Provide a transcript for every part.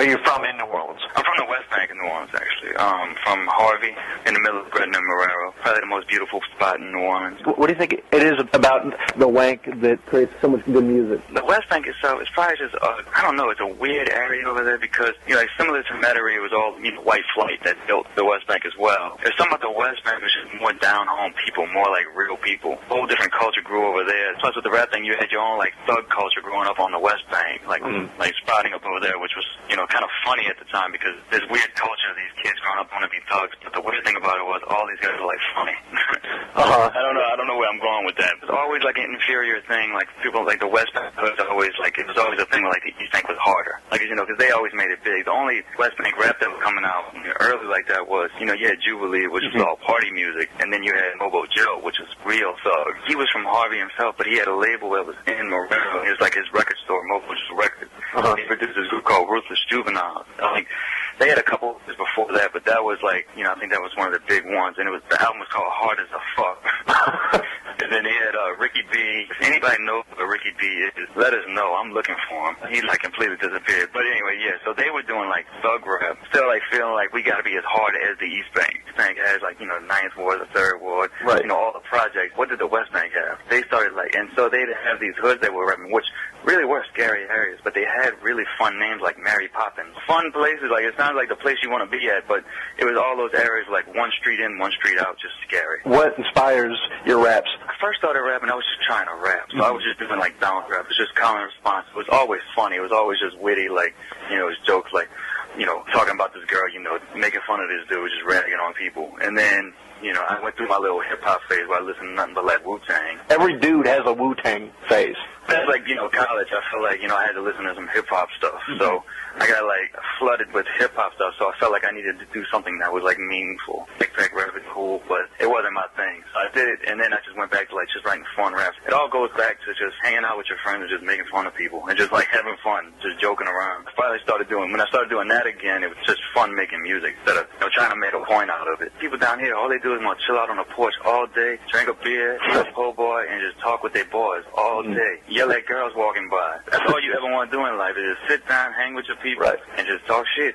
you're from in New Orleans? I'm from the West Bank in New Orleans, actually. From Harvey, in the middle of Gretna and Marrero. Probably the most beautiful spot in New Orleans. What do you think it is about the Wank that creates so much good music? The West Bank itself is probably just, I don't know, it's a weird area over there because, like similar to Metairie, it was all, white flight that built the West Bank as well. There's something about the West Bank which is more down-home people, more like real people. A whole different culture grew over there. Plus with the rap thing, you had your own, like, thug culture growing up on the West Bank, like sprouting up over there, which was, kind of funny at the time because there's weird culture of these kids growing up want to be thugs, but the weird thing about it was all these guys were, like, funny. I don't know where I'm going with that. It's always, like, an inferior thing, like, people, like, the West Bank was always, like, it was always a thing where, like, the East Bank was harder. Like, because they always made it big. The only West Bank rap that was coming out early like that was, you had Jubilee, which was all party music, and then you had Mobo Joe, which was real thug. He was from Harvey himself, but he had a label that was in Marrero. It was like his record store, Mobo Joe Records. He produced this group called Ruthless Juvenile. They had a couple years before that, but that was like, I think that was one of the big ones, and the album was called Hard as a Fuck. And then they had Ricky B. If anybody knows who Ricky B is, let us know. I'm looking for him. He completely disappeared. But anyway, yeah, so they were doing like thug rap, still feeling like we got to be as hard as the East Bank. East Bank has Ninth Ward, the Third Ward, right. All the projects. What did the West Bank have? They started and so they'd have these hoods that were rapping, which really were scary areas, but they had really fun names like Mary Poppins. Fun places, it sounds like the place you want to be at, but it was all those areas like one street in, one street out, just scary. What inspires your raps? I first started rapping, I was just trying to rap, so I was just doing bounce rap. It was just call and response. It was always funny. It was always just witty, it was jokes talking about this girl, making fun of this dude, just ragging on people. And then, I went through my little hip-hop phase where I listened to nothing but Wu-Tang. Every dude has a Wu-Tang phase. That's college. I felt like, I had to listen to some hip-hop stuff. So I got, flooded with hip-hop stuff, so I felt like I needed to do something that was, meaningful. Backpack rap is cool, but it wasn't my thing. So I did it, and then I just went back to, just writing fun raps. It all goes back to just hanging out with your friends and just making fun of people and just, having fun, just joking around. When I started doing that again, it was just fun making music instead of, trying to make a point out of it. People down here, all they do is want to chill out on the porch all day, drink a beer, eat a po' boy, and just talk with their boys all day. Yell at girls walking by. That's all you ever want to do in life is just sit down, hang with your people, and just talk shit.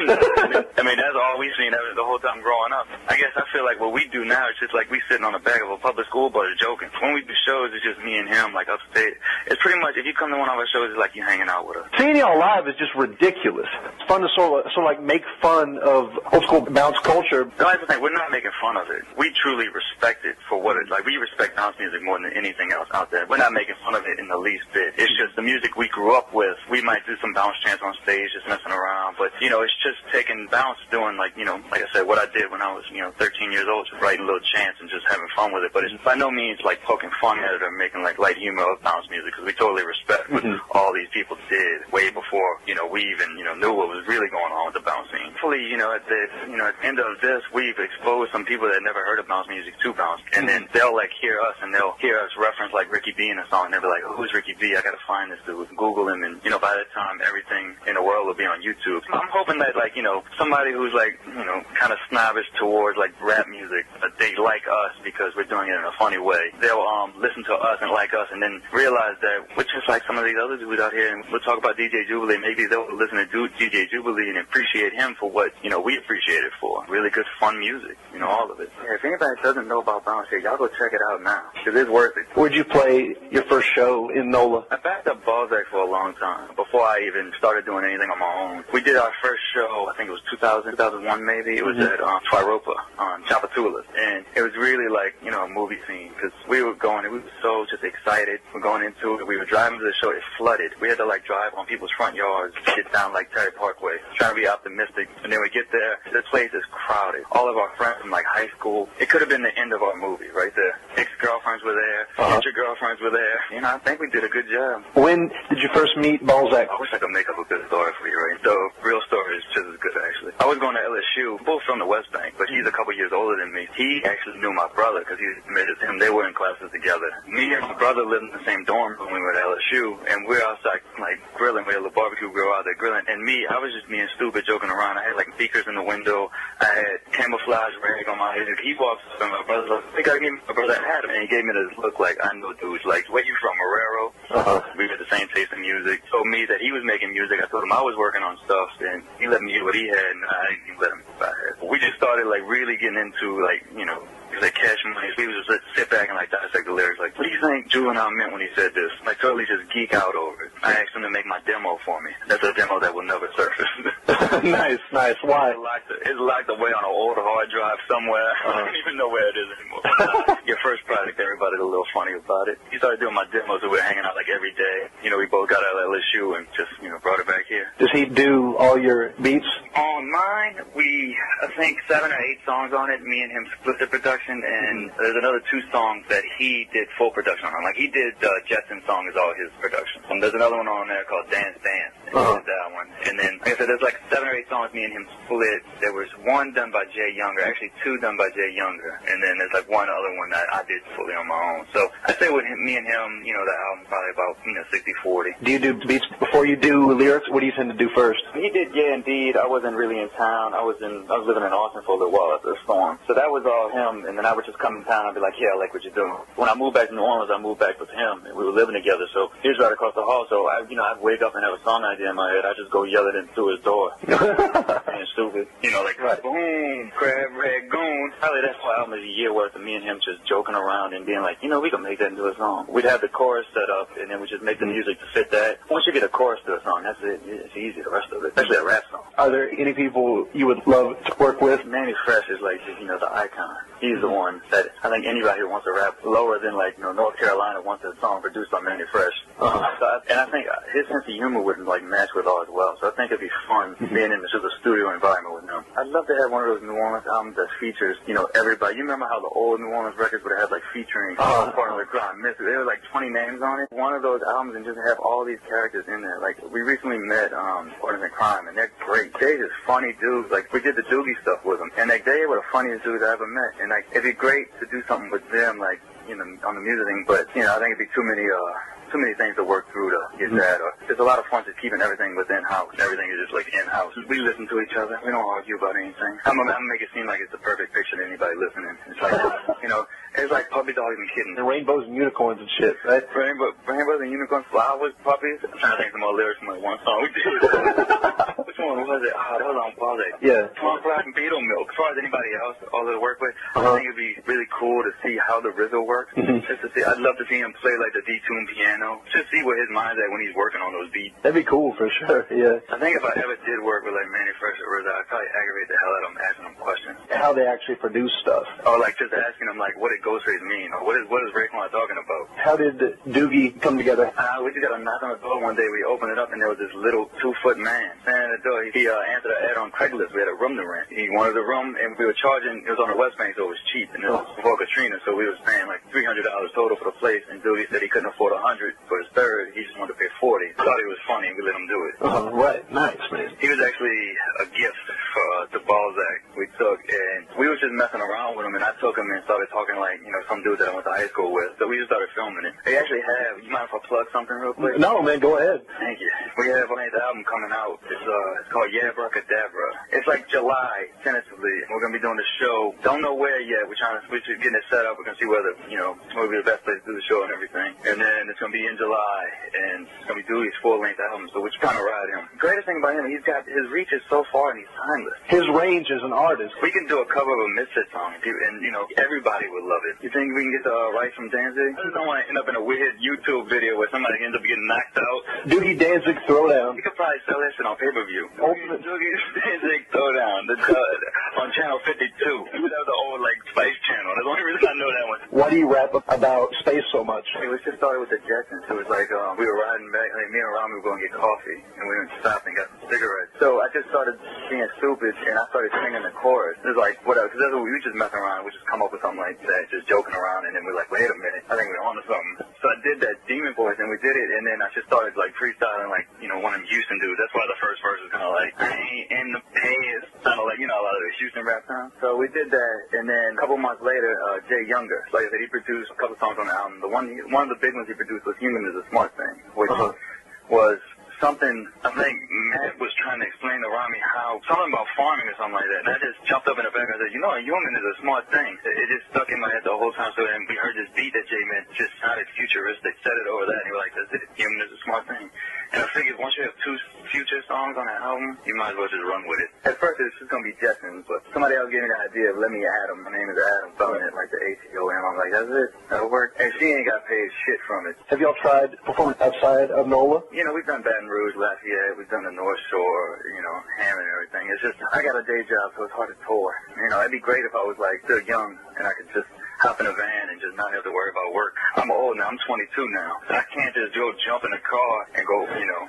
That's all we've seen the whole time growing up. I guess I feel like what we do now is just we sitting on the back of a public school bus joking. When we do shows, it's just me and him, upstate. It's pretty much, if you come to one of our shows, it's like you hanging out with us. Seeing y'all live is just ridiculous. It's fun to sort of make fun of old school bounce culture. That's the thing, we're not making fun of it. We truly respect it for what it, we respect bounce music more than anything else out there. We're not making fun of it in the least bit. It's just the music we grew up with. We might do some bounce chants on stage, just messing around, but, it's just taking bounce, doing like I said, what I did when I was, 13 years old, just writing little chants and just having fun with it. But it's by no means poking fun at it or making light humor of bounce music, because we totally respect what all these people did way before, we even, knew what was really going on with the bounce scene. Hopefully, at the end of this, we've exposed some people that never heard of bounce music to bounce, and then they'll hear us, and they'll hear us reference Ricky B in a song, and they'll be like, who's Ricky B? I gotta find this dude. Google him, and by that time, everything in the world will be on YouTube. I'm hoping that somebody who's kind of snobbish towards rap music, they like us because we're doing it in a funny way. They'll listen to us and like us, and then realize that we're just like some of these other dudes out here, and we'll talk about DJ Jubilee. Maybe they'll listen to DJ Jubilee and appreciate him for what we appreciate it for. Really good, fun music, all of it. Yeah, if anybody doesn't know about bounce here, y'all go check it out now, because it's worth it. Where'd you play your first show in NOLA? I backed up Balzac for a long time, before I even started doing anything on my own. We did our first show, I think it was 2001 maybe. It was at Twiropa on Chapatulas, and it was really a movie scene, because we were so just excited. We're going into it. We were driving to the show. It flooded. We had to drive on people's front yards, get down Terry Parkway, trying to be optimistic. And then we get there. The place is crowded. All of our friends from high school. It could have been the end of our movie right there. Ex-girlfriends were there. Future girlfriends were there. I think we did a good job. When did you first meet Balzac? I wish I could make up a good story for you, right? The real story is just was good, actually. I was going to LSU, both from the West Bank, but he's a couple years older than me. He actually knew my brother because he admitted to him. They were in classes together. Me and my brother lived in the same dorm when we were at LSU, and we're outside, like, grilling. We had a little barbecue grill out there grilling. And me, I was just being stupid, joking around. I had, like, speakers in the window. I had camouflage rag on my head. He walks up, and my brother's like, I think I gave my brother a hat. And he gave me this look like, I know dudes. Like, where you from, Marrero? We had the same taste in music. Told me that he was making music. I told him I was working on stuff, and he let me get what he had, and I didn't even let him buy it. We just started, like, really getting into, like, you know, like Cash Money. We would just sit back and like dissect the lyrics. Like, what do you think Juvenile meant when he said this? Like, totally just geek out over it. I asked him to make my demo for me. That's a demo that will never surface. Nice. Why? It's locked away on an old hard drive somewhere. I don't even know where it is anymore. Your first project, everybody's a little funny about it. He started doing my demos, so we were hanging out like every day. You know, we both got out of LSU and just, you know, brought it back here. Does he do all your beats? On mine, I think 7 or 8 songs on it. Me and him split the production, and there's another 2 songs that he did full production on. Like, he did Jetson song is all his production. There's another one on there called Dance Dance. And he did that one. And then, like I said, there's like 7 or 8 songs me and him split. There was 1 done by Jay Younger, actually 2 done by Jay Younger. And then there's like 1 other one that I did fully on my own. So I'd say with me and him, you know, the album's probably about, you know, 60-40. Do you do beats before you do lyrics? What do you tend to do first? He did Yeah Indeed. I wasn't really in town. I was living in Austin for a little while after the storm. So that was all him, and then I would just come in town and I'd be like, yeah, I like what you're doing. When I moved back to New Orleans, I moved back with him, and we were living together, so he was right across the hall, so I'd wake up and have a song idea in my head. I'd just go yell it in through his door. And stupid. You know, like, boom, crab, red, goon. Probably that's why album is a year worth of me and him just joking around and being like, you know, we can make that into a song. We'd have the chorus set up, and then we just make the music to fit that. Once you get a chorus to a song, that's it. It's easy, the rest of it, especially a rap song. Are there any people you would love to work with? Manny Fresh is like, you know, the icon. He's the one that I think anybody who wants to rap lower than, like, you know, North Carolina wants a song produced by Manny Fresh. And I think his sense of humor would, like, match with ours well. So I think it'd be fun being in just a studio environment with him. I'd love to have one of those New Orleans albums that features, you know, everybody. You remember how the old New Orleans records would have, like, featuring Partner with Crime Mystery? There were, like, 20 names on it. One of those albums and just have all these characters in there. Like, we recently met Partner with Crime, and they're great. They're just funny dudes. Like, we did the Doogie stuff with them. And, like, they were the funniest dudes I ever met. And, like, it'd be great to do something with them, like, you know, on the music thing, but, you know, I think it'd be too many things to work through to get that. There's a lot of fun just keeping everything within house. Everything is just like in house. We listen to each other. We don't argue about anything. I'm gonna make it seem like it's the perfect picture to anybody listening. It's like, you know, it's like puppy dogs and kittens. And rainbows and unicorns and shit, right? Rainbows and unicorns, flowers, puppies. I'm trying to think of more lyrics from like one song we did. Which one was it? Oh, that was on Pause. Yeah. Swamp Rock and Beetle Milk. As far as anybody else, all that work with, I think it'd be really cool to see how the RZA works. Just to see, I'd love to see him play like the D-tune piano. Just see where his mind's at when he's working on those beats. That'd be cool for sure, yeah. I think if I ever did work with like Manny Fresh or RZA, I'd probably aggravate the hell out of him asking him questions. How they actually produce stuff. Or like just asking him like, what did Ghostface mean? Or what is Raekwon talking about? How did Doogie come together? We just got a knock on the door one day. We opened it up and there was this little 2-foot man standing at the door. He answered an ad on Craigslist. We had a room to rent. He wanted a room and we were charging, it was on the West Bank, so it was cheap. And it was before Katrina, so we was paying like $300 total for the place. And Doogie said he couldn't afford $100 for his third. He just wanted to pay $40. Thought it was funny and we let him do it. Right. Nice, man. He was actually a gift for the Balzac we took, and we was just messing around with him, and I took him and started talking like, you know, some dude that I went to high school with. So we just started filming it. They actually have, you mind if I plug something real quick? No, man, go ahead. Thank you. We have an album coming out. It's called Yabracadabra. It's like July, tentatively. We're going to be doing the show. Don't know where yet. We're just getting it set up. We're going to see whether, you know, it's going to be the best place to do the show and everything. And then it's going to be in July, and it's going to be Doogie's full-length album, so we're just trying to ride him. The greatest thing about him, his reach is so far and he's timeless. His range as an artist. We can do a cover of a Misfit song, and, you know, everybody would love it. You think we can get the rights from Danzig? I just don't want to end up in a weird YouTube video where somebody ends up getting knocked out. Doogie Danzig Throwdown. You could probably sell that shit on pay-per-view. Doogie Danzig Throwdown, on Channel 52. That was the old, like, Spice Channel. That's the only reason I know that one. Why do you rap about space so much? It was just started with the Jetsons. It was like, we were riding back, like, me and Rami were going to get coffee, and we went to stop and got some cigarettes. So I just started being stupid, and I started singing the chorus. It was like, whatever, because that's what we just messing around. We just come up with something like that, just joking around, and then we're like, wait a minute, I think we're on to something. So I did that Demon Voice, and we did it, and then I just started, like, freestyling, like, you know, one of them Houston dudes. That's why the first verse was kind of like, I ain't in the pain. Rap Town. So we did that, and then a couple months later, Jay Younger, like I said, he produced a couple songs on the album. One of the big ones he produced was Human is a Smart Thing, which was something I think Matt was trying to explain to Rami how something about farming or something like that. And I just jumped up in the back and I said, a human is a smart thing. It just stuck in my head the whole time. So then we heard this beat that Jay meant just sounded futuristic. Said it over that, and we were like, human is a smart thing. And I figured once you have two future songs on an album, you might as well just run with it. At first, it was just going to be Jetson, but somebody else gave me the idea of let me Adam. My name is Adam, spelling it like the A-T-O-M. I'm like, that's it. That'll work. And she ain't got paid shit from it. Have y'all tried performing outside of NOLA? We've done Baton Rouge, Lafayette. We've done the North Shore, Hammond and everything. It's just, I got a day job, so it's hard to tour. It'd be great if I was, still young and I could just hop in a van and just not have to worry about work. I'm old now. I'm 22 now. I can't just go jump in a car and go,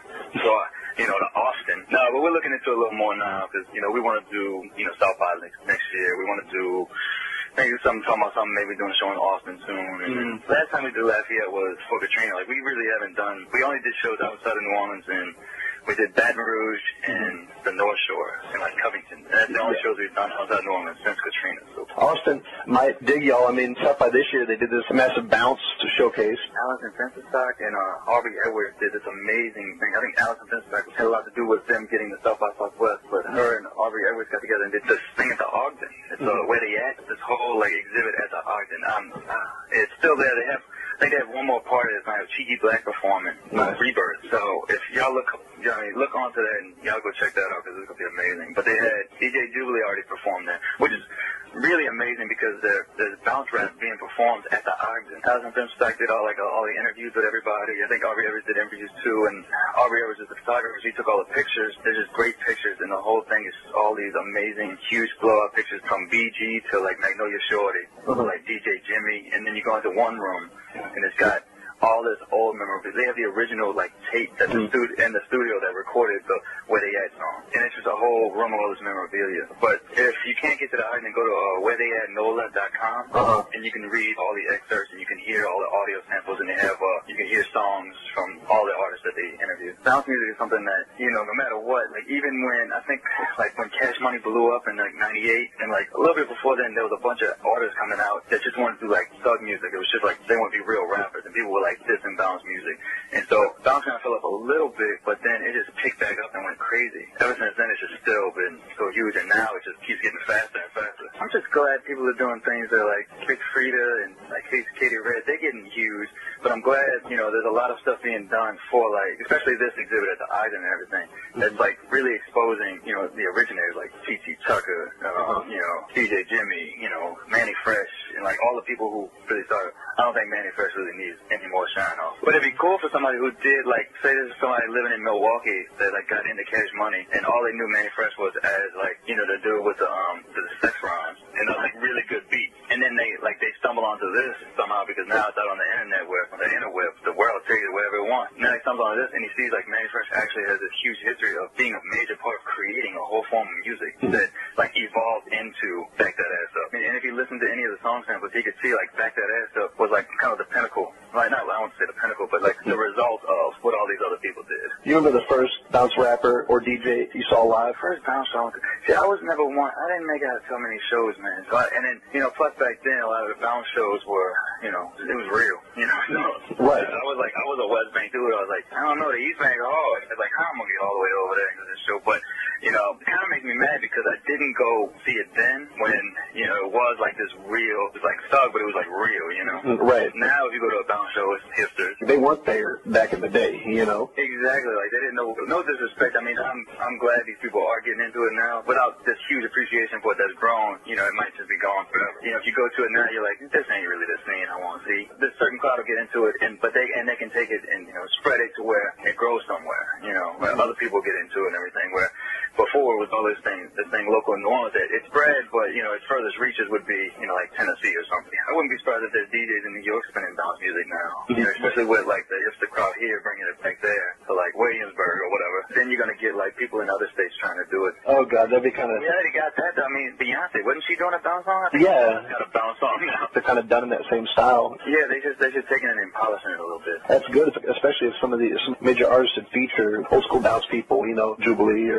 to Austin. No, but we're looking into it a little more now because, we want to do, South by next year. We want to do maybe talking about something, maybe doing a show in Austin soon. And last time we did Lafayette was for Katrina. We really haven't done, we only did shows outside of New Orleans, and we did Baton Rouge and the North Shore and Covington. And that's the only shows we've done outside New Orleans since Katrina. So Austin might dig y'all. South by this year, they did this massive bounce to showcase. Allison Fensterstock and Aubrey Edwards did this amazing thing. I think Allison Fensterstock had a lot to do with them getting the South by Southwest, but her and Aubrey Edwards got together and did this thing at the Ogden. It's where they at, this whole exhibit at the Ogden. It's still there. I think they have one more part of this night of Cheeky Black performing, Rebirth. So if y'all look onto that and y'all go check that out because it's going to be amazing. But they had DJ Jubilee already performed there, which is really amazing because there's bounce rap being performed at the Ogden. Allison Fensterstock did all the interviews with everybody. I think Aubrey Edwards did interviews too, and Aubrey Edwards is the photographer. She took all the pictures. There's just great pictures, and the whole thing is all these amazing, huge blowout pictures from BG to Magnolia Shorty, like DJ Jimmy, and then you go into one room, and it's got all this old memorabilia. They have the original tape that in the studio that recorded the Where They At song, and it's just a whole room of all this memorabilia. But if you can't get to the Ogden, go to wheretheyatnola.com, and you can read all the excerpts, and you can hear all the audio samples, and they have you can hear songs from all the artists that they interviewed. Bounce music is something that no matter what, even when I think when Cash Money blew up in '98, and a little bit before then, there was a bunch of artists coming out that just wanted to do thug music. It was just they want to be real rappers, and people were this and bounce music. And so bounce kind of fell off a little bit, but then it just picked back up and went crazy. Ever since then, it's just still been so huge, and now it just keeps getting faster and faster. I'm just glad people are doing things that Big Frida and Katie Red, they're getting huge, but I'm glad, there's a lot of stuff being done for especially this exhibit at the Ogden and everything, that's really exposing, the originators like T.T. Tucker, DJ Jimmy, Manny Fresh, and all the people who really started. I don't think Manny Fresh really needs any more shine off. But it'd be cool for somebody who did, say this is somebody living in Milwaukee that, got into Cash Money, and all they knew Manny Fresh was as, to do with the sex rhymes, and really good beats. And then they stumble onto this somehow because now it's out on the internet where, on the interweb, the world takes it wherever it wants. Now he stumbles onto this, and he sees, Manny Fresh actually has this huge history of being a major part of creating a whole form of music that, evolved into Back That Ass Up. And if you listen to any of the song samples, he could see, Back That Ass Up was, kind of the pinnacle. I won't say the pinnacle, but the result of what all these other people did. You remember the first bounce rapper or DJ you saw live? First bounce song. See, I was never one. I didn't make it out to so many shows, man. So and then, plus back then, a lot of the bounce shows were, it was real. Right. I was a West Bank dude. I was I don't know, the East Bank are hard. I was how am I going to get all the way over there to this show? But, it kind of makes me mad because I didn't go see it then when, it was this real, it was thug, but it was real, Right. Now if you go to a bounce show, it's hipsters. They weren't there back in the day, Exactly. They didn't know. No disrespect. I'm glad these people are getting into it now. Without this huge appreciation for it that's grown, it might just be gone forever. If you go to it now, you're this ain't really the scene I want to see. This certain crowd will get into it, but they can take it and spread it to where it grows somewhere. Where other people get into it and everything. Where before it was all this thing local in New Orleans that it spread, but its furthest reaches would be Tennessee or something. I wouldn't be surprised if there's DJs in New York spinning bounce music now. Especially with the hipster crowd here bringing it back there to Williamsburg or whatever. Then you're gonna get people in other states trying to do it. Oh God, that'd be kind of. Yeah, they got that. Beyonce, wasn't she doing a bounce song? Yeah. Got a bounce song now. They're kind of done in that same style. Yeah, they just taking it and polishing it a little bit. That's good, especially if some major artists would feature old school bounce people, Jubilee or. He's getting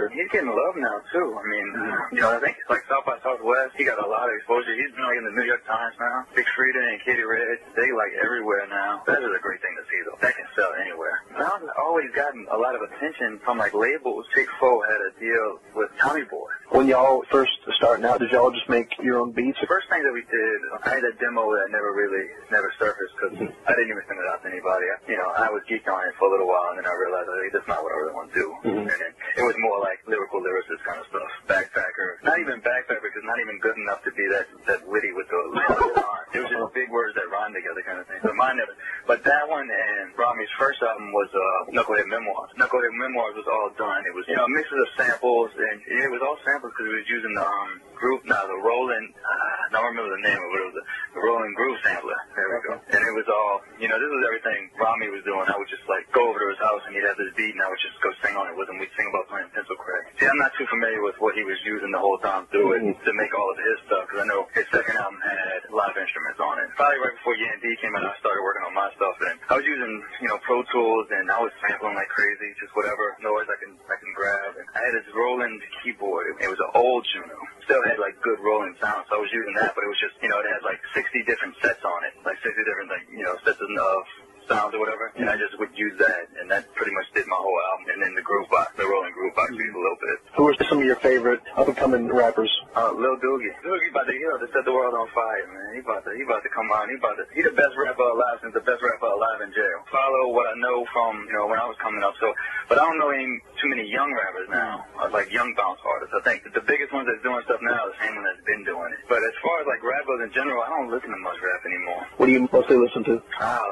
getting love now too. I mean, you know, I think like South by Southwest, he got a lot of exposure. He's been like in the New York Times now. Big Frida and Katie Red, they like everywhere now. That is a great thing to see though. That can sell anywhere. Brown's always gotten a lot of attention from like labels. Chick Four had a deal with Tommy Boy. When y'all first starting out, did y'all just make your own beats? The first thing that we did, I had a demo that never surfaced because I didn't even send it out to anybody. I was geeked on it for a little while, and then I realized, hey, that's not what I really want to do. And then it was more like lyrical lyricist kind of stuff. Backpacker. Not even backpacker, because not even good enough to be that witty with the line. It was just big words that rhyme together kind of thing. So mine never. But that one and Rami's first album was Knucklehead Memoirs. Knucklehead Memoirs was all done. It was, mixes of samples, and it was all samples because we was using the the Roland, I don't remember the name of it, the Roland Groove sampler. There we go. And it was all, this was everything Rami was doing. I would just like go over to his house and he'd have this beat and I would just go sing on it with him. We'd sing about playing pencil crack. See, I'm not too familiar with what he was using the whole time through it to make all of his stuff because I know his second album had live instruments on it. Probably right before Yan D came out, I started working on my stuff and I was using, Pro Tools and I was sampling like crazy, just whatever noise I can grab. And I had this Roland keyboard. It was an old Juno. Still had like good rolling sound, so I was using that, but it was just, it had like 60 different sets on it, like 60 different sets of sounds or whatever, and I just would use that, and that pretty much did my whole album. And then the Groovebox, the Rolling Groovebox used a little bit. Who are some of your favorite up-and-coming rappers? Lil Doogie. Doogie about to set the world on fire, man. He about to come on. He the best rapper alive since the best rapper alive in jail. Follow what I know from, when I was coming up. So, but I don't know too many young rappers now, like young bounce artists. I think the biggest ones that's doing stuff now are the same one that's been doing it. But as far as like rappers in general, I don't listen to much rap anymore. What do you mostly listen to?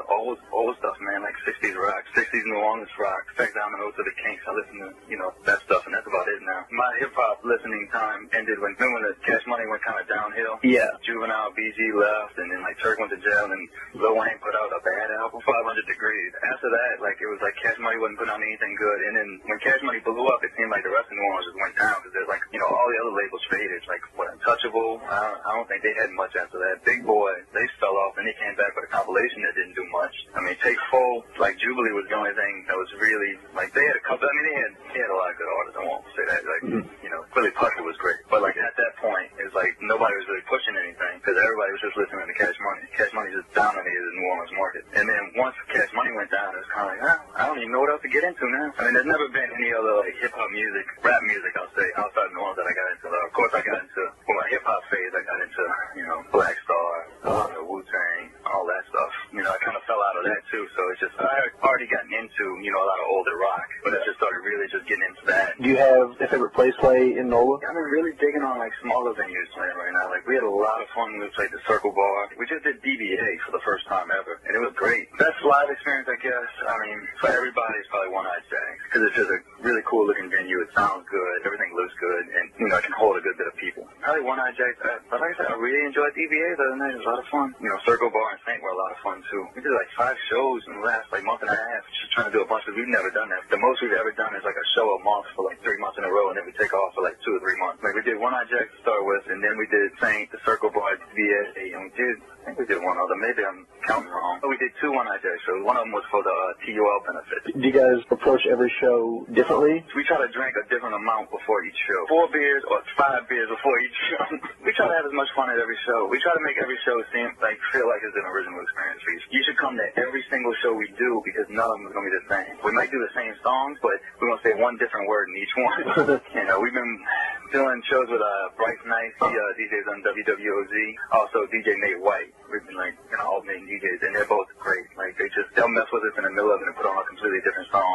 Old stuff, man, like 60s rock, 60s New Orleans rock, Fact Domino to the Kinks. I listen to, that stuff, and that's about it now. My hip-hop listening time ended when the Cash Money went kind of downhill. Yeah. Juvenile, BG left, and then, like, Turk went to jail, and Lil Wayne put out a bad album, 500 Degrees. After that, like, it was like Cash Money wasn't putting out anything good, and then when Cash Money blew up, it seemed like the rest of New Orleans just went down, because there's, like, all the other labels faded. Like, Untouchable, I don't think they had much after that. Big Boy, they fell off, and they came back with a compilation that didn't do much. I mean, Take Full, like Jubilee was the only thing that was really, like, they had a couple, they had a lot of good artists, I won't say that, like, Billy Puckett was great, but like at that point, it's like nobody was really pushing anything, because everybody was just listening to Cash Money. Cash Money just dominated the New Orleans market, and then once Cash Money went down, it was kind of like, I don't even know what else to get into now. I mean, there's never been any other, like, hip-hop music, rap music, I'll say, outside New Orleans that I got into. Of course, I got into, for my hip-hop phase, I got into, Black Star, Wu-Tang, all that stuff. I kind of fell out of that too, so it's just, I had already gotten into, a lot of older rock, but I just started really just getting into that. Do you have a favorite place play in NOLA? I've been really digging on, like, smaller venues playing right now. Like, we had a lot of fun when we played the Circle Bar. We just did DBA for the first time ever, and it was great. Best live experience, I guess, I mean, for everybody, it's probably One Eyed Jacks, because it's just a really cool-looking venue. It sounds good, everything looks good, and, it can hold a good bit of people. Probably One Eyed Jacks, but like I said, I really enjoyed DBA the other night. It was a lot of fun. Circle Bar and Saint were a lot of fun, too. We did, like, 5 shows in the last, like, month and a half, just trying to do a bunch of, we've never done that. The most we've ever done is, like, a show a month for, like, 3 months in a row, and then we take off for, like, 2 or 3 months. Like, we did One Eyed Jacks to start with, and then we did Saint, the Circle Bar, DBA, and I think we did one other. Maybe I'm counting wrong. But we did 2 One Eyed Jacks shows. One of them was for the TUL benefit. Do you guys approach every show differently? We try to drink a different amount before each show. 4 beers or 5 beers before each show. We try to have as much fun at every show. We try to make every show feel like it's an original experience for you. You should come to every single show we do because none of them is going to be the same. We might do the same songs, but we're going to say one different word in each one. We've been doing shows with Bryce Nice, he DJs on WWOZ, also DJ Nate White. We've been alternating DJs, and they're both great. Like they'll mess with us in the middle of it and put on a completely different song.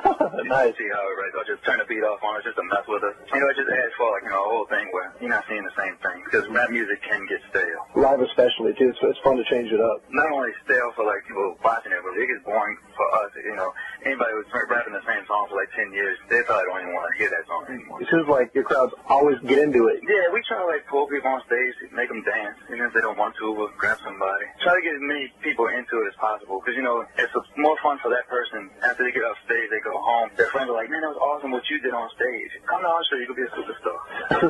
Nice. See how it writes. I'll just turn the beat off on us just to mess with us. It just adds for a whole thing where you're not seeing the same thing because rap music can get stale. Live especially too, so it's fun to change it up. Not only stale for people watching it, but it gets boring for us. Anybody who's rapping the same song for like 10 years, they probably don't even want to hear that song anymore. It seems like your crowds always get into it. Yeah, we try to pull people on stage, make them dance, even if they don't want to, we'll grab somebody. Try to get as many people into it as possible, because it's more fun for that person. After they get off stage, they go home. Their friends are like, man, that was awesome what you did on stage. Come to our show, you could be a superstar.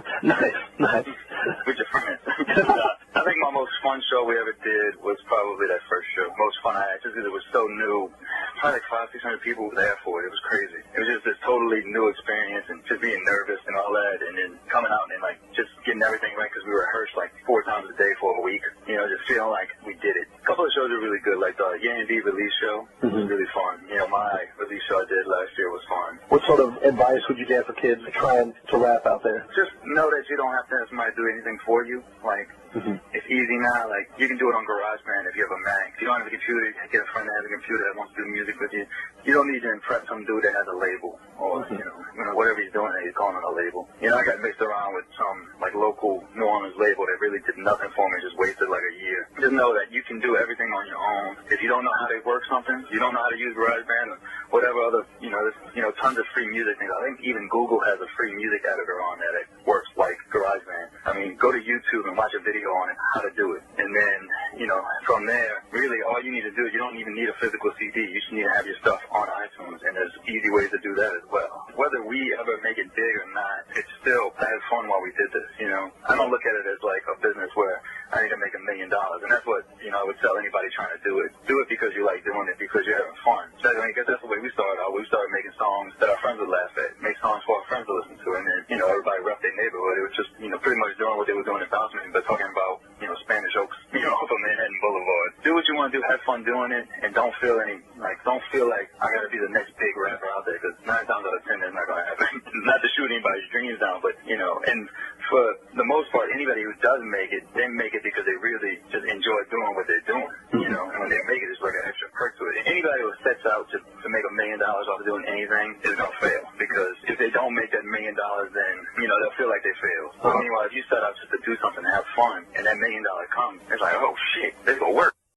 Nice. With your friends. I think my most fun show we ever did was probably that first show. Most fun I had, just because it was so new. Probably like 500-600 people were there for it. It was crazy. It was just this totally new experience, and just being nervous and all bread, and then coming out and like just getting everything right because we rehearsed like 4 times a day for a week. You know, just feeling like we did it. A couple of shows were really good, like the Yang V release show was really fun. You know, my release show I did last year was fun. What sort of advice would you give for kids trying to rap out there? Just know that you don't have to have somebody do anything for you. Like, it's easy now. Like, you can do it on GarageBand if you have a Mac. If you don't have a computer, you can get a friend that has a computer that wants to do music with you. You don't need to impress some dude that has a label or, you know, whatever he's doing that he's calling it a label. You know, I got mixed around with some, like, local New Orleans label that really did nothing for me, just wasted, like, a year. Just know that you can do everything on your own. If you don't know how to work something, you don't know how to use GarageBand or whatever other, there's tons of free music things. I think even Google has a free music editor on there that works like GarageBand. I mean, go to YouTube and watch a video on it, how to do it. And then, from there, really all you need to do is you don't even need a physical CD. You just need to have your stuff on iTunes, and there's easy ways to do that as well. Whether we ever make it big or not, it's still, I had fun while we did this, I don't look at it as like a business where I need to make $1 million. And that's what, I would tell anybody trying to do it. Do it because you like doing it, because you're having fun. So I guess that's the way we started out. We started making songs that our friends would laugh at, make songs for our friends to listen to, and then, everybody rep their neighborhood. It was just, pretty much doing what they were doing in Bounceman, but talking about, Spanish Oaks, off of Manhattan Boulevard. Do what you want to do, have fun doing it, and don't feel like I got to be the next big rapper out there, because 9 times out of 10 that's not going to happen. Not to shoot anybody's dreams down, but, and for the most part, anybody who does make it, they make it because they really just enjoy doing what they're doing, and when they make it, it's like an extra perk to it. Anybody who sets out to make $1 million off of doing anything is going to fail, because if they don't make that $1 million, then, they'll feel like they failed. Meanwhile, if you set out just to do something, to have fun, and that $1 million comes, it's like, oh shit, this will work.